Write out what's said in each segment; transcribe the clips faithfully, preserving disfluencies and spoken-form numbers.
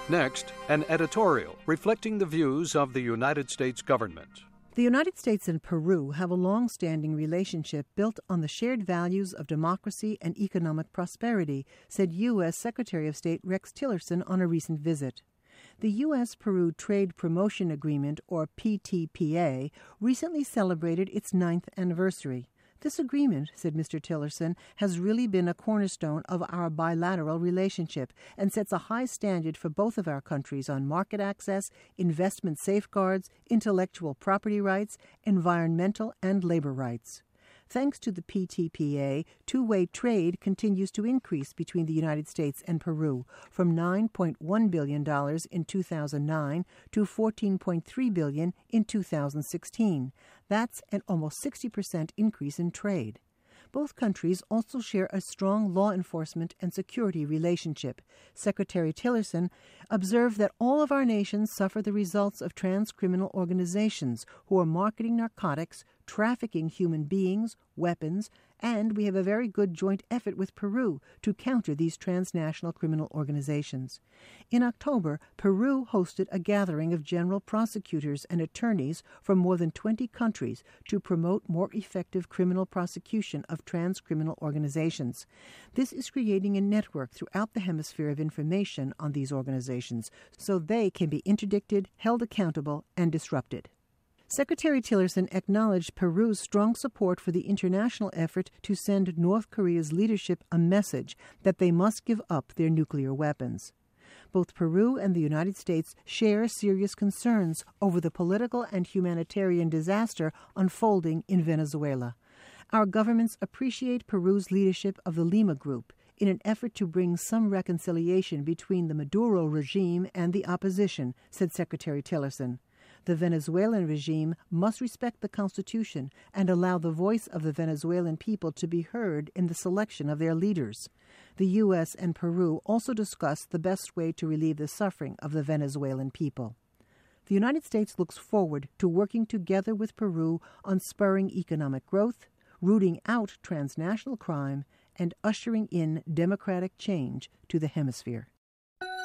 Next, an editorial reflecting the views of the United States government. The United States and Peru have a long-standing relationship built on the shared values of democracy and economic prosperity, said U S Secretary of State Rex Tillerson on a recent visit. The U S Peru Trade Promotion Agreement, or P T P A, recently celebrated its ninth anniversary. This agreement, said Mister Tillerson, has really been a cornerstone of our bilateral relationship and sets a high standard for both of our countries on market access, investment safeguards, intellectual property rights, environmental and labor rights. Thanks to the P T P A, two-way trade continues to increase between the United States and Peru from nine point one billion dollars in two thousand nine to fourteen point three billion dollars in two thousand sixteen. That's an almost sixty percent increase in trade. Both countries also share a strong law enforcement and security relationship. Secretary Tillerson observed that all of our nations suffer the results of transcriminal organizations who are marketing narcotics, trafficking human beings, weapons, and we have a very good joint effort with Peru to counter these transnational criminal organizations. In October, Peru hosted a gathering of general prosecutors and attorneys from more than twenty countries to promote more effective criminal prosecution of transcriminal organizations. This is creating a network throughout the hemisphere of information on these organizations so they can be interdicted, held accountable, and disrupted. Secretary Tillerson acknowledged Peru's strong support for the international effort to send North Korea's leadership a message that they must give up their nuclear weapons. Both Peru and the United States share serious concerns over the political and humanitarian disaster unfolding in Venezuela. Our governments appreciate Peru's leadership of the Lima Group in an effort to bring some reconciliation between the Maduro regime and the opposition, said Secretary Tillerson. The Venezuelan regime must respect the Constitution and allow the voice of the Venezuelan people to be heard in the selection of their leaders. The U S and Peru also discussed the best way to relieve the suffering of the Venezuelan people. The United States looks forward to working together with Peru on spurring economic growth, rooting out transnational crime, and ushering in democratic change to the hemisphere.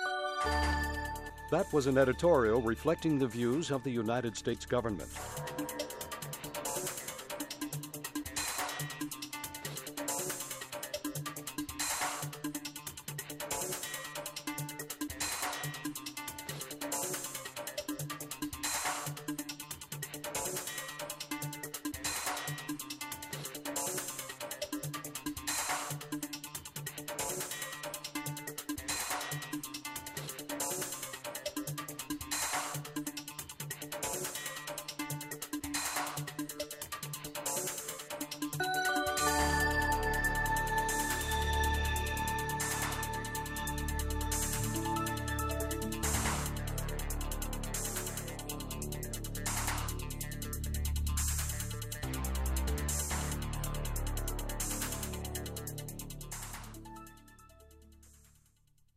That was an editorial reflecting the views of the United States government.